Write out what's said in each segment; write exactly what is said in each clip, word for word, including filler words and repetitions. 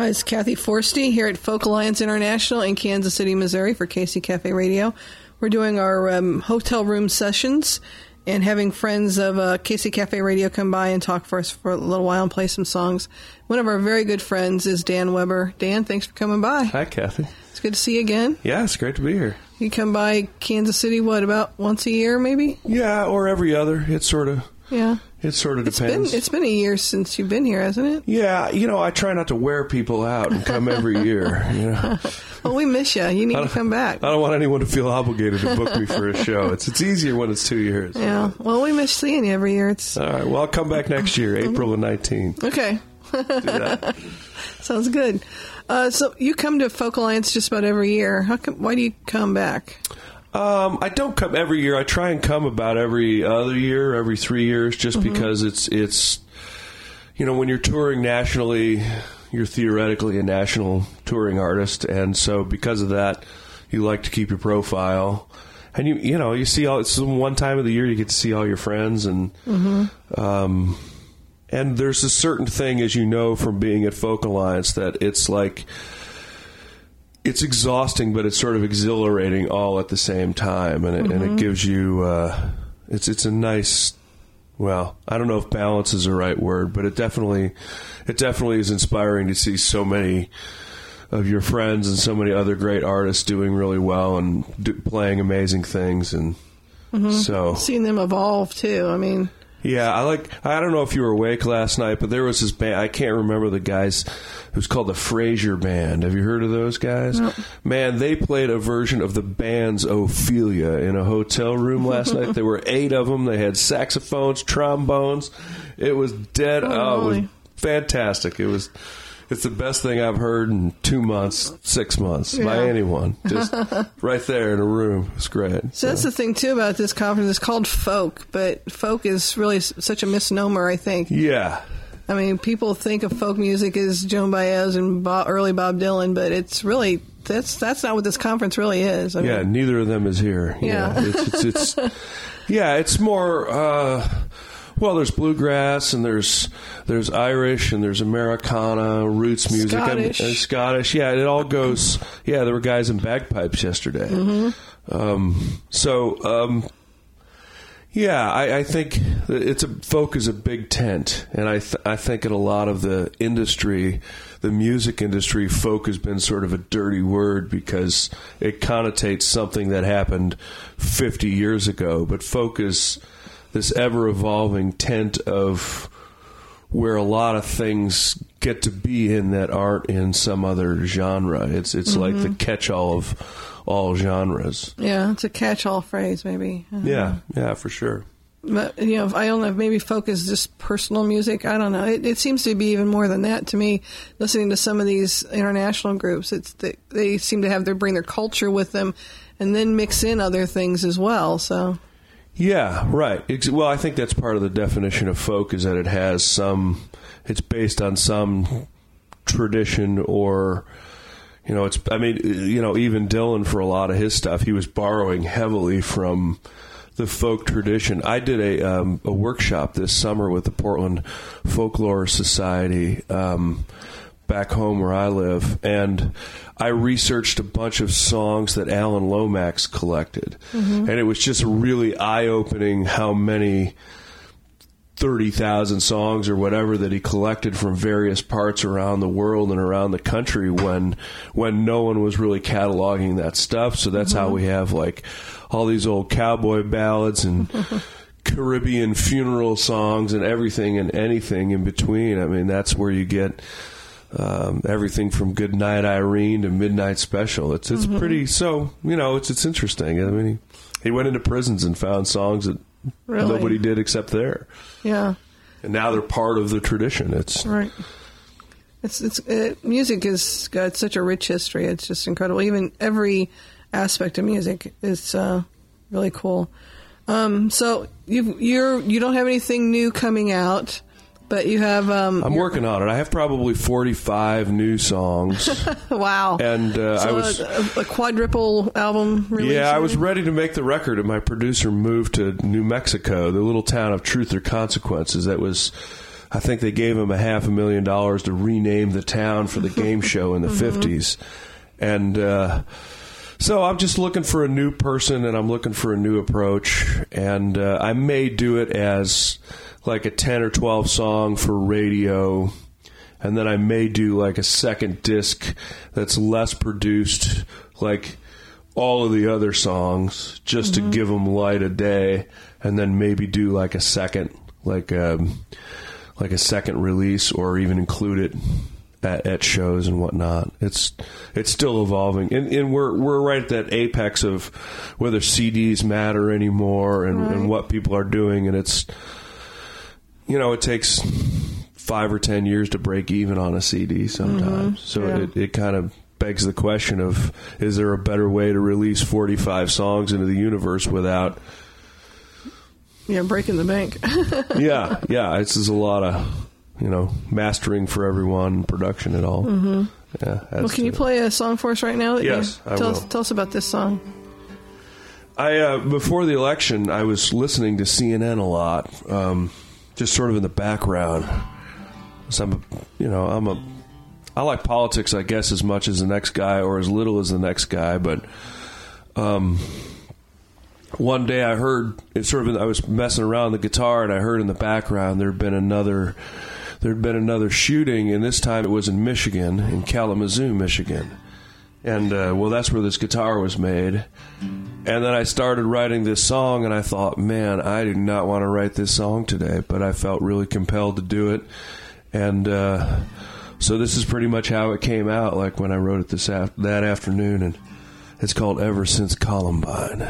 Hi, it's Kathy Forsty here at Folk Alliance International in Kansas City, Missouri for K C Cafe Radio. We're doing our um, hotel room sessions and having friends of uh, K C Cafe Radio come by and talk for us for a little while and play some songs. One of our very good friends is Dan Weber. Dan, thanks for coming by. Hi, Kathy. It's good to see you again. Yeah, it's great to be here. You come by Kansas City, what, about once a year maybe? Yeah, or every other. It sort of... Yeah. It sort of it's depends. Been, it's been a year since you've been here, hasn't it? Yeah, you know, I try not to wear people out and come every year. You know? Well, we miss you. You need to come back. I don't want anyone to feel obligated to book me for a show. It's it's easier when it's two years. Yeah. Well, we miss seeing you every year. It's all right. Well, I'll come back next year, April the nineteenth. Okay. Do that. Sounds good. Uh, so you come to Folk Alliance just about every year. How come? Why do you come back? Um, I don't come every year. I try and come about every other year, every three years, just mm-hmm. because it's, it's, you know, when you're touring nationally, you're theoretically a national touring artist. And so because of that, you like to keep your profile. And, you you know, you see all, it's one time of the year you get to see all your friends. And, mm-hmm. um, and there's a certain thing, as you know, from being at Folk Alliance, that it's like, it's exhausting, but it's sort of exhilarating all at the same time, and it, mm-hmm. and it gives you uh, it's it's a nice. Well, I don't know if balance is the right word, but it definitely it definitely is inspiring to see so many of your friends and so many other great artists doing really well and do, playing amazing things, and mm-hmm. so seeing them evolve too. I mean. Yeah, I like. I don't know if you were awake last night, but there was this band. I can't remember the guys. It was called the Fraser Band. Have you heard of those guys? No. Man, they played a version of the band's Ophelia in a hotel room last night. There were eight of them. They had saxophones, trombones. It was dead. Oh, oh it was really? fantastic. It was. It's the best thing I've heard in two months, six months yeah. by anyone. Just right there in a room. It's great. So, so that's the thing, too, about this conference. It's called folk, but folk is really such a misnomer, I think. Yeah. I mean, people think of folk music as Joan Baez and Bob, early Bob Dylan, but it's really, that's that's not what this conference really is. I yeah, mean, neither of them is here. Yeah. You know, it's, it's, it's, yeah, it's more... Uh, Well, there's bluegrass and there's there's Irish and there's Americana, roots music, Scottish. and, and Scottish. Yeah, it all goes. Yeah, there were guys in bagpipes yesterday. Mm-hmm. Um, so, um, yeah, I, I think it's a folk is a big tent, and I th- I think in a lot of the industry, the music industry, folk has been sort of a dirty word because it connotates something that happened fifty years ago. But folk is this ever-evolving tent of where a lot of things get to be in that aren't in some other genre. It's it's mm-hmm. like the catch-all of all genres. Yeah, it's a catch-all phrase, maybe. Yeah, yeah, for sure. But, you know, I don't know, maybe folk is just personal music. I don't know. It, it seems to be even more than that to me, listening to some of these international groups. It's they, they seem to have their bring their culture with them and then mix in other things as well, so... Yeah, right. It's, well, I think that's part of the definition of folk is that it has some, it's based on some tradition or, you know, it's, I mean, you know, even Dylan for a lot of his stuff, he was borrowing heavily from the folk tradition. I did a, um, a workshop this summer with the Portland Folklore Society, um, back home where I live, and I researched a bunch of songs that Alan Lomax collected, mm-hmm. and it was just really eye-opening how many thirty thousand songs or whatever that he collected from various parts around the world and around the country when when no one was really cataloging that stuff. So that's mm-hmm. how we have like all these old cowboy ballads and Caribbean funeral songs and everything and anything in between. I mean, that's where you get Um, everything from Good Night Irene to Midnight Special. It's it's mm-hmm. pretty, so, you know, it's it's interesting. I mean, he, he went into prisons and found songs that really? nobody did except there. Yeah. And now they're part of the tradition. It's right. It's it's it, music has got such a rich history. It's just incredible. Even every aspect of music is uh, really cool. Um, so you you're you don't have anything new coming out. But you have... Um, I'm working on it. I have probably forty-five new songs. Wow. And uh, so I was... A, a quadruple album release? Yeah, I was ready to make the record, and my producer moved to New Mexico, the little town of Truth or Consequences that was I think they gave him a half a million dollars to rename the town for the game show in the mm-hmm. fifties. And uh, so I'm just looking for a new person, and I'm looking for a new approach. And uh, I may do it as like a ten or twelve song for radio. And then I may do like a second disc that's less produced, like all of the other songs, just mm-hmm. to give them light of day. And then maybe do like a second, like a, like a second release, or even include it at, at shows and whatnot. It's it's still evolving, and, and we're we're right at that apex of whether C Ds matter anymore, and, right. and what people are doing. And it's, you know, it takes five or ten years to break even on a C D sometimes. Mm-hmm. So yeah. it, it kind of begs the question of, is there a better way to release forty-five songs into the universe without... Yeah, breaking the bank. yeah, yeah. It's there's a lot of, you know, mastering for everyone, production and all. Mm-hmm. Yeah. Well, can you play a song for us right now? That yes, you, I tell will. Us, tell us about this song. I uh, before the election, I was listening to C N N a lot, um, just sort of in the background. So I'm, you know, I'm a, I like politics, I guess, as much as the next guy, or as little as the next guy, but. Um, One day I heard, it sort of, I was messing around with the guitar, and I heard in the background there had been another, there had been another shooting, and this time it was in Michigan, in Kalamazoo, Michigan. And, uh, well, that's where this guitar was made. And then I started writing this song, and I thought, man, I do not want to write this song today, but I felt really compelled to do it. And uh, so this is pretty much how it came out, like when I wrote it this af- that afternoon, and it's called Ever Since Columbine.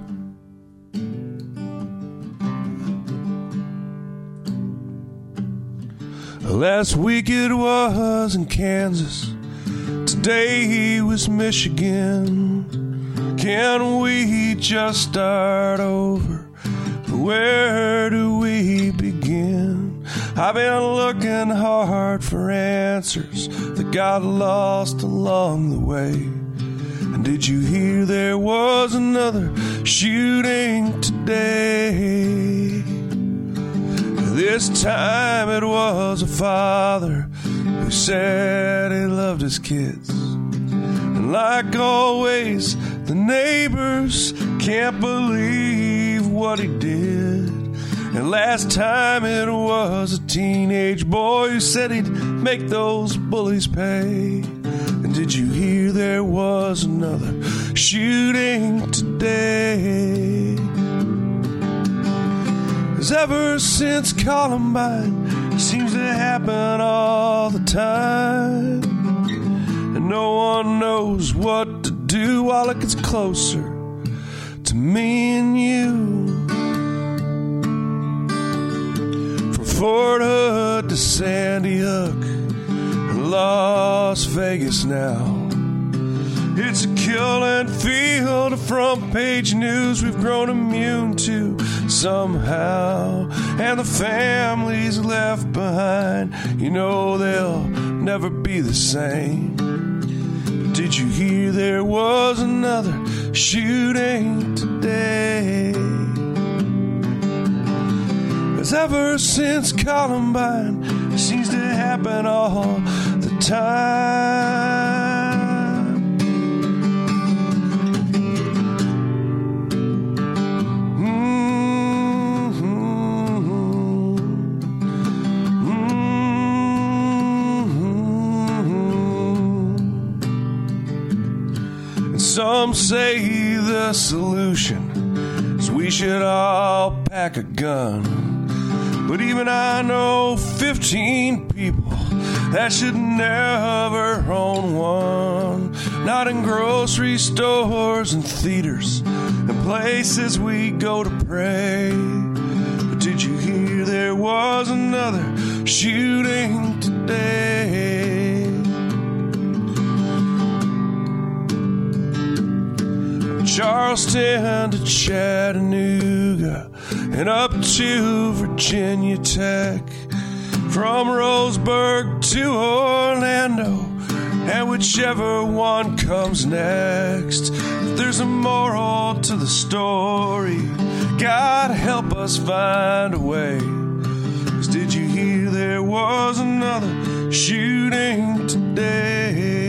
Last week it was in Kansas. Today was Michigan. Can we just start over? Where do we begin? I've been looking hard for answers that got lost along the way. And did you hear there was another shooting today? This time it was a father who said he loved his kids. And like always, the neighbors can't believe what he did. And last time it was a teenage boy who said he'd make those bullies pay. And did you hear there was another shooting today? 'Cause ever since Columbine, it seems to happen all the time. And no one knows what to do while it gets closer to me and you. From Fort Hood to Sandy Hook and Las Vegas now, it's a killing field of front page news we've grown immune to somehow. And the families left behind, you know they'll never be the same. But did you hear there was another shooting today? 'Cause ever since Columbine, it seems to happen all the time. Some say the solution is we should all pack a gun. But even I know fifteen people that should never own one. Not in grocery stores and theaters and places we go to pray. But did you hear there was another shooting today? Charleston to Chattanooga and up to Virginia Tech, from Roseburg to Orlando, and whichever one comes next. If there's a moral to the story, God help us find a way. 'Cause did you hear there was another shooting today.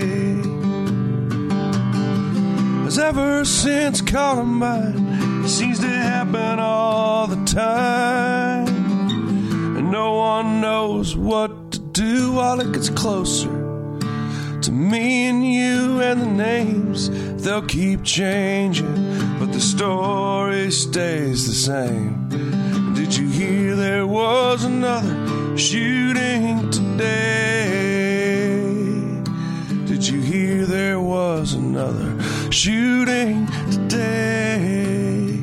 As ever since Columbine, it seems to happen all the time, and no one knows what to do while it gets closer to me and you, and the names, they'll keep changing, but the story stays the same. Did you hear there was another shooting today? Did you hear there was another shooting today?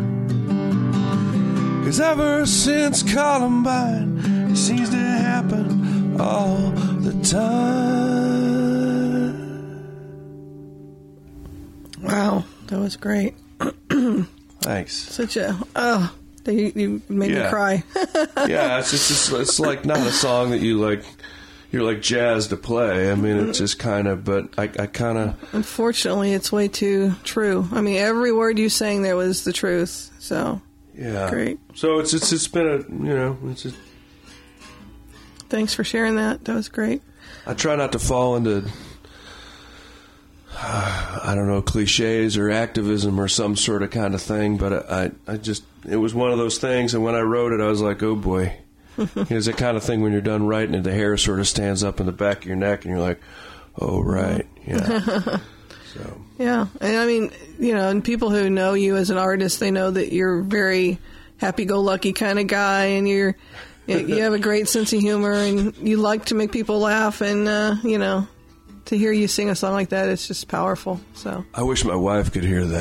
'Cause ever since Columbine, it seems to happen all the time. Wow, that was great. Thanks. Such a oh, you, you made Yeah. me cry. Yeah, it's just it's, it's like not a song that you like. You're like jazzed to play. I mean, it's just kind of. But I, I kind of. Unfortunately, it's way too true. I mean, every word you sang there was the truth. So Yeah. great. So it's it's it's been a you know it's. A, Thanks for sharing that. That was great. I try not to fall into. Uh, I don't know, cliches or activism or some sort of kind of thing, but I, I just, it was one of those things, and when I wrote it, I was like, oh boy. It's that kind of thing when you're done writing and the hair sort of stands up in the back of your neck, and you're like, oh, right, yeah. So. Yeah, and I mean, you know, and people who know you as an artist, they know that you're a very happy-go-lucky kind of guy, and you're, you have a great sense of humor, and you like to make people laugh, and, uh, you know, to hear you sing a song like that, it's just powerful. So I wish my wife could hear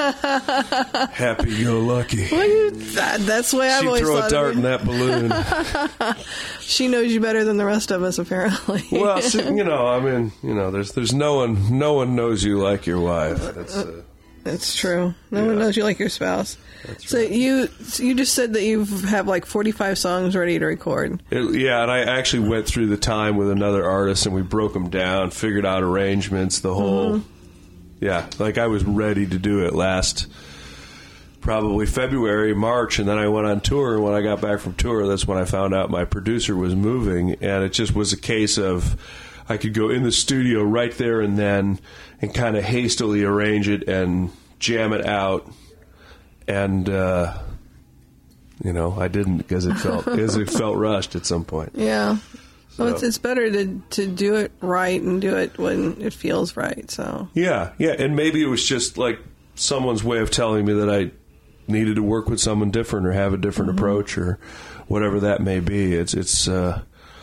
that. Happy-go-lucky. well, you, that, that's the way I've She'd always throw thought a dart of in it. that balloon. She knows you better than the rest of us, apparently. Well, so, you know, I mean, you know, there's there's no one no one knows you like your wife. That's uh, That's true. No Yeah. one knows you like your spouse. That's so right. you you just said that you have like forty-five songs ready to record. It, yeah, and I actually went through the time with another artist, and we broke them down, figured out arrangements, the whole. Mm-hmm. Yeah, like I was ready to do it last, probably February, March, and then I went on tour. And when I got back from tour, that's when I found out my producer was moving, and it just was a case of I could go in the studio right there and then, and kind of hastily arrange it and jam it out. And, uh, you know, I didn't because it felt because it felt rushed at some point. Yeah. Well, it's, So- it's better to, to do it right and do it when it feels right. So Yeah, yeah, and maybe it was just like someone's way of telling me that I needed to work with someone different or have a different Mm-hmm. approach or whatever that may be. It's it's. Uh,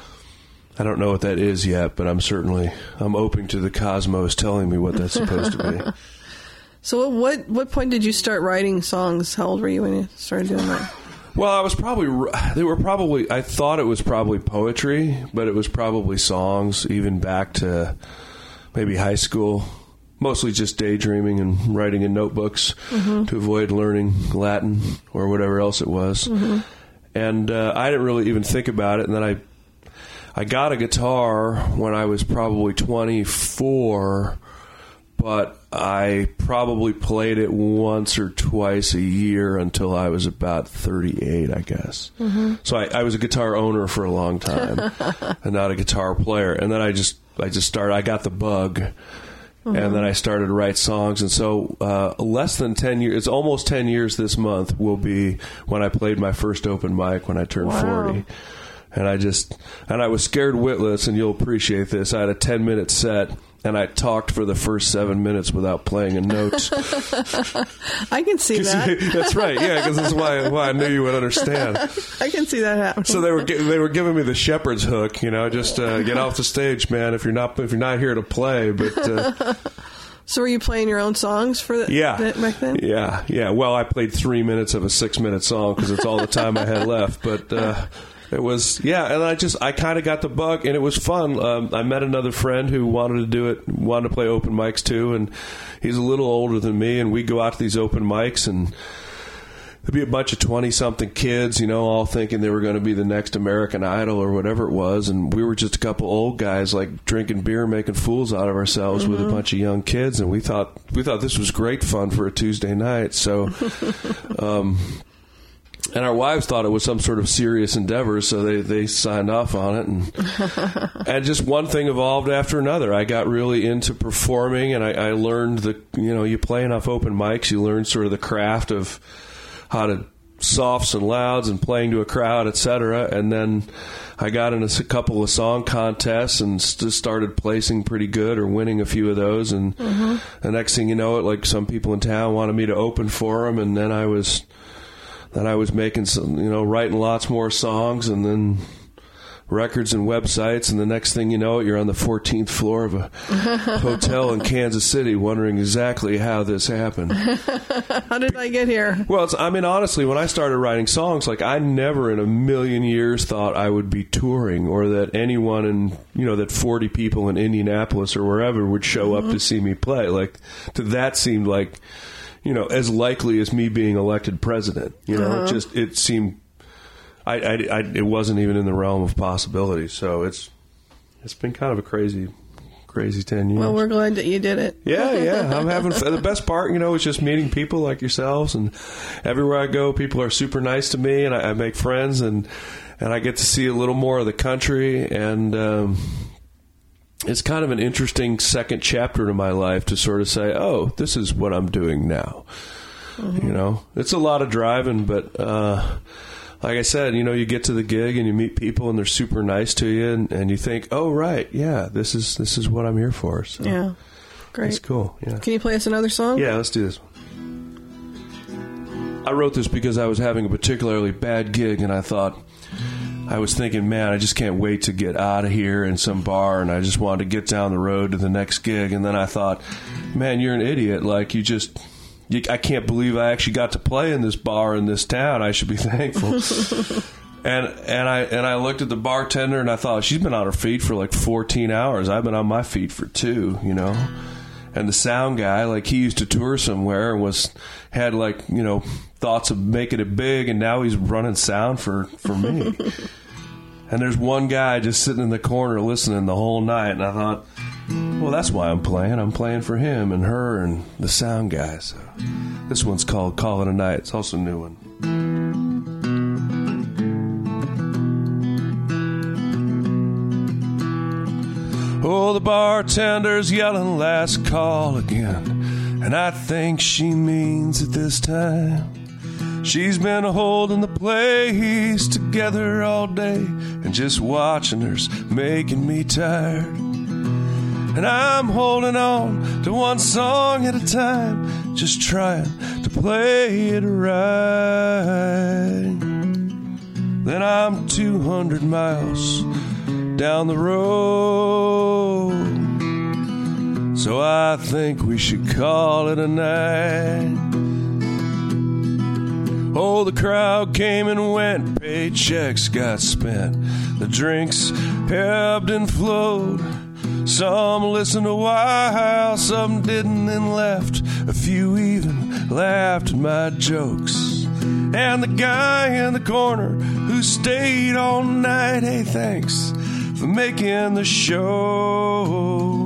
I don't know what that is yet, but I'm certainly I'm open to the cosmos telling me what that's supposed to be. So what what point did you start writing songs? How old were you when you started doing that? Well, I was probably, they were probably, I thought it was probably poetry, but it was probably songs, even back to maybe high school. Mostly just daydreaming and writing in notebooks mm-hmm. to avoid learning Latin or whatever else it was. Mm-hmm. And uh, I didn't really even think about it. And then I, I got a guitar when I was probably twenty-four, but I probably played it once or twice a year until I was about thirty-eight, I guess. Mm-hmm. So I, I was a guitar owner for a long time and not a guitar player. And then I just I just started, I got the bug, mm-hmm. and then I started to write songs. And so uh, less than ten years, it's almost ten years this month will be when I played my first open mic when I turned Wow. forty. And I just, and I was scared witless, and you'll appreciate this. I had a ten-minute set, and I talked for the first seven minutes without playing a note. I can see that. That's right, yeah, because that's why, why I knew you would understand. I can see that happening. So they were gi- they were giving me the shepherd's hook, you know, just uh, get off the stage, man. If you're not if you're not here to play, but uh, So were you playing your own songs for the, yeah, that back then? yeah, yeah. Well, I played three minutes of a six-minute song because it's all the time I had left, but. Uh, It was, yeah, and I just, I kind of got the bug, and it was fun. Um, I met another friend who wanted to do it, wanted to play open mics too, and he's a little older than me, and we'd go out to these open mics, and there'd be a bunch of twenty-something kids, you know, all thinking they were going to be the next American Idol or whatever it was, and we were just a couple old guys, like, drinking beer, making fools out of ourselves mm-hmm. with a bunch of young kids, and we thought, we thought this was great fun for a Tuesday night, so, um... And our wives thought it was some sort of serious endeavor, so they, they signed off on it. And, and just one thing evolved after another. I got really into performing, and I, I learned the, you know, you play enough open mics, you learn sort of the craft of how to softs and louds and playing to a crowd, et cetera. And then I got in a couple of song contests and just started placing pretty good or winning a few of those. And mm-hmm. the next thing you know, it like some people in town wanted me to open for them, and then I was... Then I was making some, you know, writing lots more songs, and then records and websites, and the next thing you know, you're on the fourteenth floor of a hotel in Kansas City wondering exactly how this happened. How did I get here? Well, it's, I mean, honestly, when I started writing songs, like, I never in a million years thought I would be touring, or that anyone in, you know, that forty people in Indianapolis or wherever would show mm-hmm. up to see me play. Like, to that seemed like... you know, as likely as me being elected president. You know, uh-huh. it just, it seemed, I, I, I, it wasn't even in the realm of possibility. So it's, it's been kind of a crazy, crazy ten years. Well, we're glad that you did it. Yeah, yeah. I'm having, the best part, you know, is just meeting people like yourselves, and everywhere I go, people are super nice to me, and I, I make friends, and, and I get to see a little more of the country, and, um, it's kind of an interesting second chapter to my life to sort of say, oh, this is what I'm doing now. Mm-hmm. You know, it's a lot of driving, but uh, like I said, you know, you get to the gig and you meet people and they're super nice to you, and, and you think, oh, right, yeah, this is this is what I'm here for. So yeah, great. It's cool. Yeah. Can you play us another song? Yeah, let's do this one. I wrote this because I was having a particularly bad gig, and I thought, I was thinking, man, I just can't wait to get out of here in some bar, and I just wanted to get down the road to the next gig. And then I thought, man, you're an idiot. Like, you just, you, I can't believe I actually got to play in this bar in this town. I should be thankful. and and I and I looked at the bartender, and I thought, she's been on her feet for like fourteen hours. I've been on my feet for two, you know. And the sound guy, like, he used to tour somewhere and was had like, you know, thoughts of making it big, and now he's running sound for, for me. And there's one guy just sitting in the corner listening the whole night, and I thought, well, that's why I'm playing. I'm playing for him and her and the sound guy. So this one's called Call It a Night. It's also a new one. Oh, the bartender's yelling last call again, and I think she means it this time. She's been holding the place together all day, and just watching her's making me tired. And I'm holding on to one song at a time, just trying to play it right. Then I'm two hundred miles down the road, so I think we should call it a night. Oh, the crowd came and went, paychecks got spent, the drinks ebbed and flowed. Some listened a while, some didn't and left. A few even laughed at my jokes. And the guy in the corner who stayed all night, hey, thanks for making the show.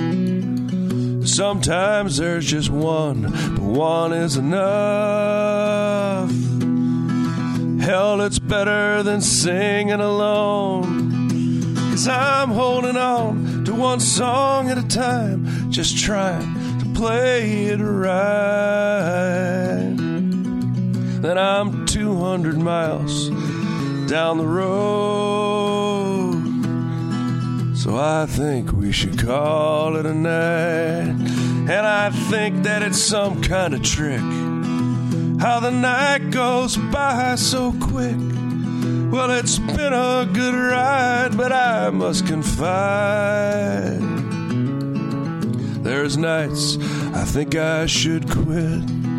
Sometimes there's just one, but one is enough. Hell, it's better than singing alone. 'Cause I'm holding on to one song at a time, just trying to play it right. Then I'm two hundred miles down the road, so I think we should call it a night. And I think that it's some kind of trick, how the night goes by so quick. Well, it's been a good ride, but I must confide, there's nights I think I should quit.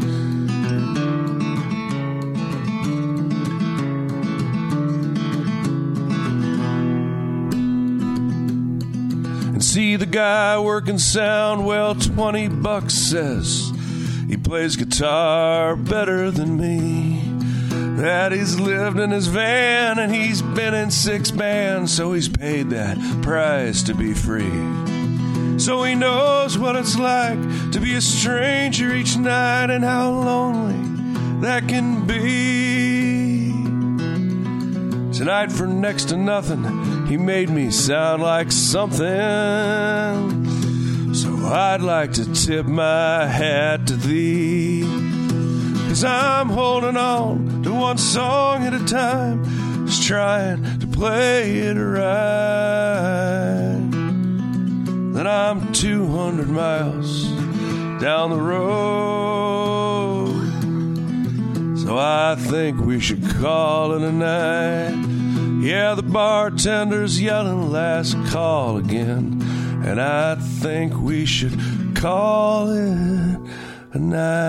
And see the guy working sound, well, twenty bucks says he plays guitar better than me. That he's lived in his van and he's been in six bands, so he's paid that price to be free. So he knows what it's like to be a stranger each night and how lonely that can be. Tonight for next to nothing, he made me sound like something. So I'd like to tip my hat to thee, 'cause I'm holding on to one song at a time, just trying to play it right. Then I'm two hundred miles down the road, so I think we should call it a night. Yeah, the bartender's yelling last call again, and I think we should call it a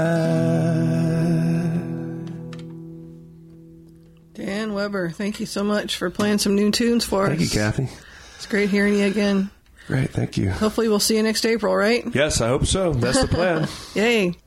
night. Dan Weber, thank you so much for playing some new tunes for Thank us. you, Kathy. It's great hearing you again. Great, thank you. Hopefully we'll see you next April, right? Yes, I hope so. That's the plan. Yay.